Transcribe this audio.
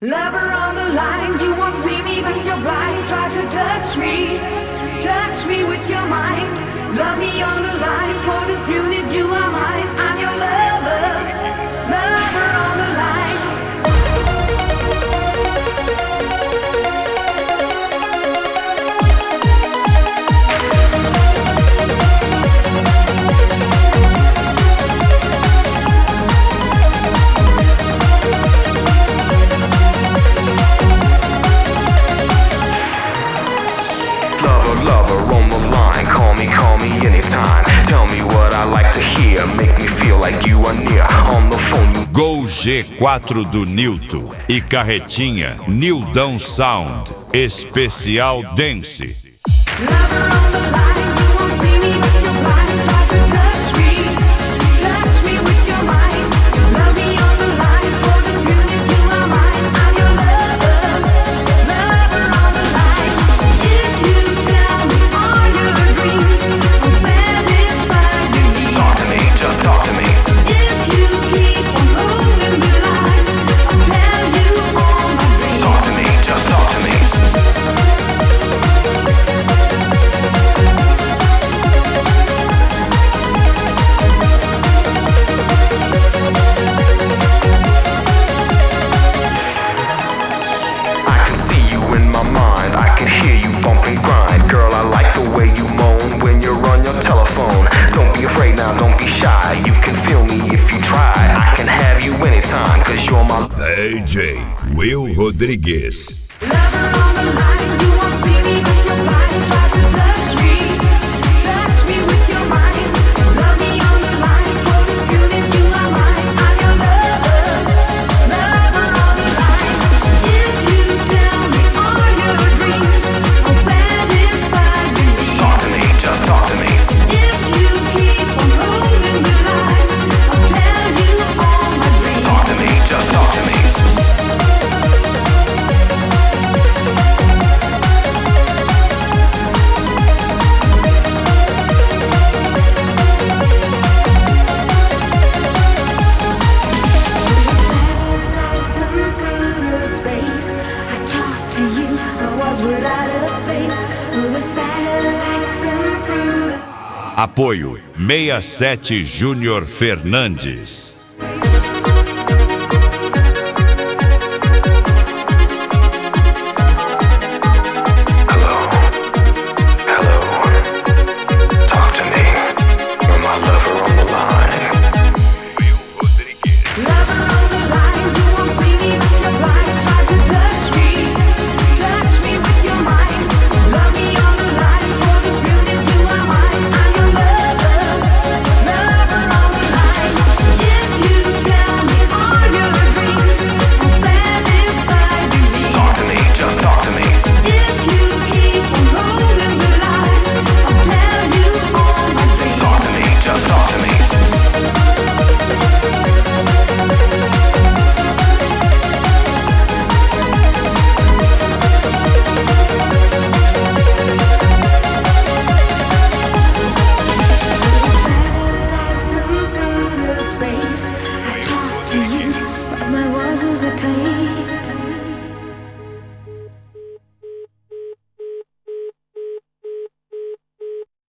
Lover on the line, you won't see me but you're blind. Try to touch me with your mind. Love me on the line, for this unit you are mine. I'm your lover, lover on the line. Lover on the line, call me anytime. Tell me what I like to hear, make me feel like you are near. On the phone you... Gol G4 do Nilton e Carretinha Nildão Sound Especial Dance. Lover on the line, you won't see me but you're blind. Try to touch me with your mind. Love me on the line, for this unit you are mine. I'm your lover, lover on the line. If you tell me all your dreams, I'll satisfy your needs. Talk to me, just talk to me. If you keep on holding the line, I'll tell you all my dreams. Talk to me, just talk to me. I can see you in my mind, I can hear you bump and grind. Girl, I like the way you moan when you're on your telephone. Don't be afraid now, don't be shy. You can feel me if you try. I can have you anytime, cause you're my... DJ Will Rodrigues. Lover on the line, you won't see me but you're blind. Try to touch me with your mind. Love me on the line, for this unit you are mine. I'm your lover, lover on the line. If you tell me all your dreams, I'll satisfy your needs. Talk to me, just talk to me. If you keep on holding the line, I'll tell you all my dreams. Talk to me, just talk to me. Apoio 67 Júnior Fernandes.